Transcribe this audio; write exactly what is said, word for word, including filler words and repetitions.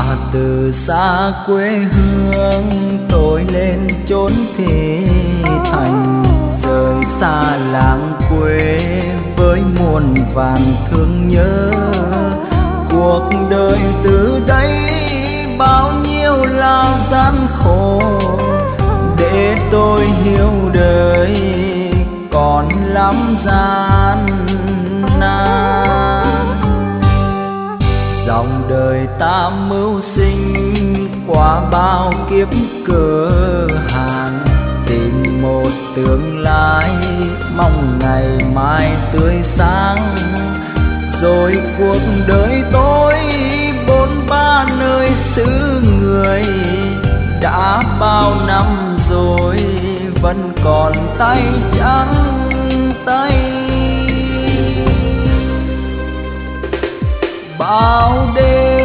từ xa quê hương tôi lên chốn thị thành, rời xa làng quê với muôn vàn thương nhớ. Cuộc đời từ đây bao nhiêu là gian khổ, để tôi hiểu đời còn lắm gian nan. Dòng đời ta mưu sinh qua bao kiếp cửa hàng, tìm một tương lai mong ngày mai tươi sáng. Rồi cuộc đời tôi bốn ba nơi xứ người, đã bao năm rồi vẫn còn tay trắng tay. Bao đêm